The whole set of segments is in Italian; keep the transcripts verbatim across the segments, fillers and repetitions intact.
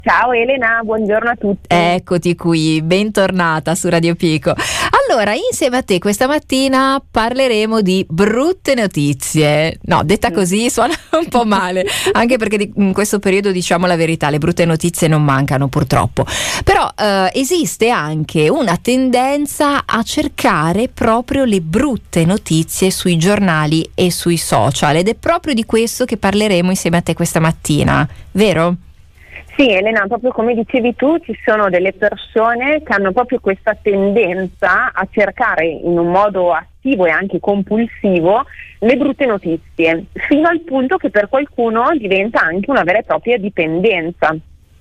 Ciao Elena, buongiorno a tutti. Eccoti qui, bentornata su Radio Pico. Allora, insieme a te questa mattina parleremo di brutte notizie. No, detta così suona un po' male, anche perché di, in questo periodo, diciamo la verità, le brutte notizie non mancano purtroppo. Però eh, esiste anche una tendenza a cercare proprio le brutte notizie sui giornali e sui social, ed è proprio di questo che parleremo insieme a te questa mattina, vero? Sì Elena, proprio come dicevi tu, ci sono delle persone che hanno proprio questa tendenza a cercare in un modo attivo e anche compulsivo le brutte notizie, fino al punto che per qualcuno diventa anche una vera e propria dipendenza.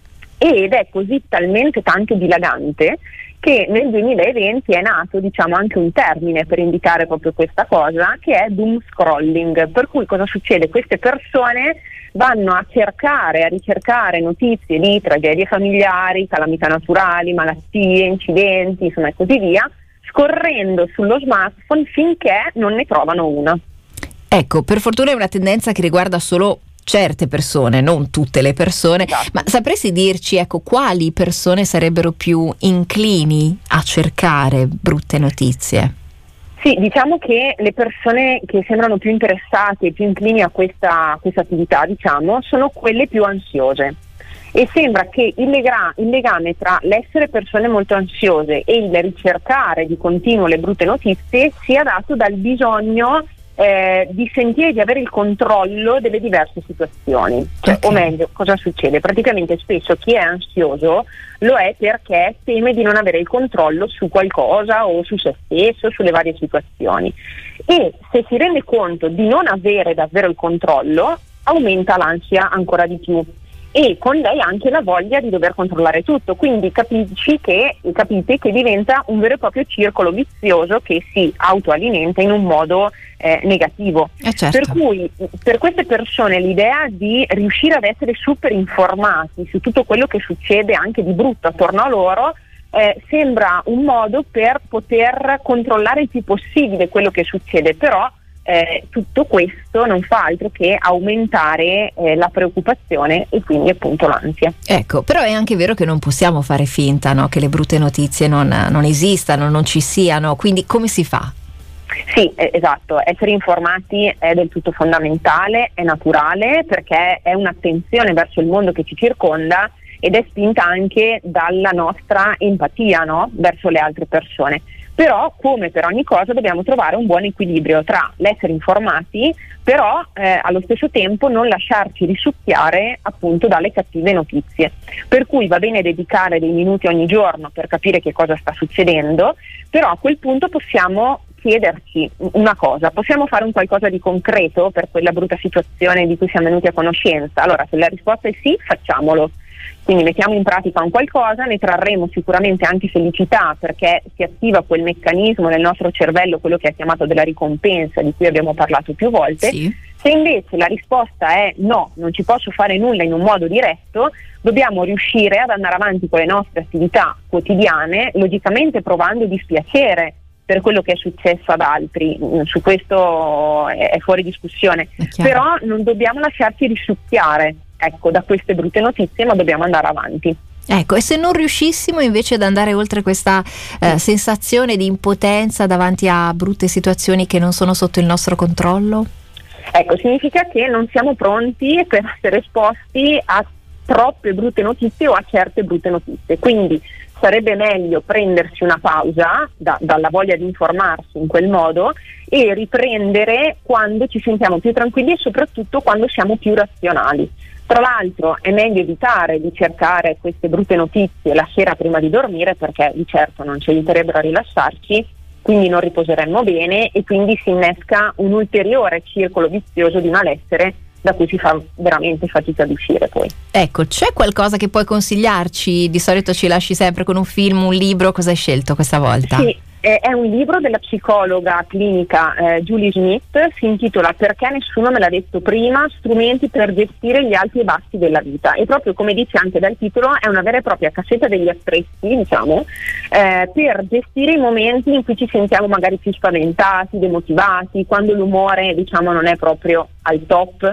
Ed è così talmente tanto dilagante che nel duemilaventi è nato, diciamo, anche un termine per indicare proprio questa cosa, che è doom scrolling. Per cui cosa succede? Queste persone vanno a cercare, a ricercare notizie di tragedie familiari, calamità naturali, malattie, incidenti, insomma e così via, scorrendo sullo smartphone finché non ne trovano una. Ecco, per fortuna è una tendenza che riguarda solo certe persone, non tutte le persone. Esatto. Ma sapresti dirci, ecco, quali persone sarebbero più inclini a cercare brutte notizie? Sì, diciamo che le persone che sembrano più interessate e più inclini a questa, questa attività, diciamo, sono quelle più ansiose. E sembra che il, lega- il legame tra l'essere persone molto ansiose e il ricercare di continuo le brutte notizie sia dato dal bisogno Eh, di sentire di avere il controllo delle diverse situazioni. Cioè, okay. O meglio, cosa succede? Praticamente spesso chi è ansioso lo è perché teme di non avere il controllo su qualcosa o su se stesso, sulle varie situazioni. E se si rende conto di non avere davvero il controllo, aumenta l'ansia ancora di più. E con lei anche la voglia di dover controllare tutto, quindi capisci che, capite che diventa un vero e proprio circolo vizioso che si autoalimenta in un modo eh, negativo. Eh certo. Per cui per queste persone l'idea di riuscire ad essere super informati su tutto quello che succede anche di brutto attorno a loro eh, sembra un modo per poter controllare il più possibile quello che succede, però Eh, tutto questo non fa altro che aumentare eh, la preoccupazione e quindi appunto l'ansia. Ecco, però è anche vero che non possiamo fare finta, no? Che le brutte notizie non, non esistano, non ci siano, quindi come si fa? Sì, eh, esatto, essere informati è del tutto fondamentale, è naturale, perché è un'attenzione verso il mondo che ci circonda ed è spinta anche dalla nostra empatia, no? Verso le altre persone. Però, come per ogni cosa, dobbiamo trovare un buon equilibrio tra l'essere informati, però eh, allo stesso tempo non lasciarci risucchiare appunto dalle cattive notizie. Per cui va bene dedicare dei minuti ogni giorno per capire che cosa sta succedendo, però a quel punto possiamo chiederci una cosa: possiamo fare un qualcosa di concreto per quella brutta situazione di cui siamo venuti a conoscenza? Allora, se la risposta è sì, facciamolo. Quindi mettiamo in pratica un qualcosa, ne trarremo sicuramente anche felicità, perché si attiva quel meccanismo nel nostro cervello, quello che è chiamato della ricompensa, di cui abbiamo parlato più volte. Sì. Se invece la risposta è no, non ci posso fare nulla in un modo diretto, dobbiamo riuscire ad andare avanti con le nostre attività quotidiane, logicamente provando dispiacere per quello che è successo ad altri. Su questo è fuori discussione, però non dobbiamo lasciarci risucchiare, ecco, da queste brutte notizie, ma dobbiamo andare avanti. Ecco, e se non riuscissimo invece ad andare oltre questa eh, sensazione di impotenza davanti a brutte situazioni che non sono sotto il nostro controllo? Ecco, significa che non siamo pronti per essere esposti a troppe brutte notizie o a certe brutte notizie, quindi sarebbe meglio prendersi una pausa da, dalla voglia di informarsi in quel modo e riprendere quando ci sentiamo più tranquilli e soprattutto quando siamo più razionali. Tra l'altro è meglio evitare di cercare queste brutte notizie la sera prima di dormire, perché di certo non ci aiuterebbero a rilassarci, quindi non riposeremmo bene e quindi si innesca un ulteriore circolo vizioso di malessere da cui si fa veramente fatica ad uscire poi. Ecco, c'è qualcosa che puoi consigliarci? Di solito ci lasci sempre con un film, un libro, cosa hai scelto questa volta? Sì, è un libro della psicologa clinica eh, Julie Smith, si intitola Perché nessuno me l'ha detto prima, strumenti per gestire gli alti e bassi della vita, e proprio come dice anche dal titolo è una vera e propria cassetta degli attrezzi, diciamo, eh, per gestire i momenti in cui ci sentiamo magari più spaventati, demotivati, quando l'umore, diciamo, non è proprio al top,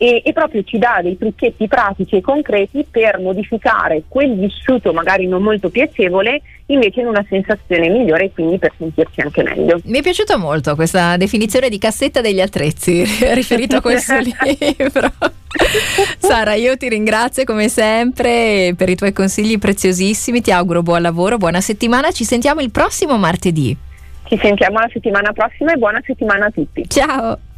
e, e proprio ci dà dei trucchetti pratici e concreti per modificare quel vissuto magari non molto piacevole invece in una sensazione migliore e quindi per sentirsi anche meglio. Mi è piaciuta molto questa definizione di cassetta degli attrezzi riferito a questo libro. Sara, io ti ringrazio come sempre per i tuoi consigli preziosissimi, ti auguro buon lavoro, buona settimana, ci sentiamo il prossimo martedì. Ci sentiamo la settimana prossima e buona settimana a tutti. Ciao.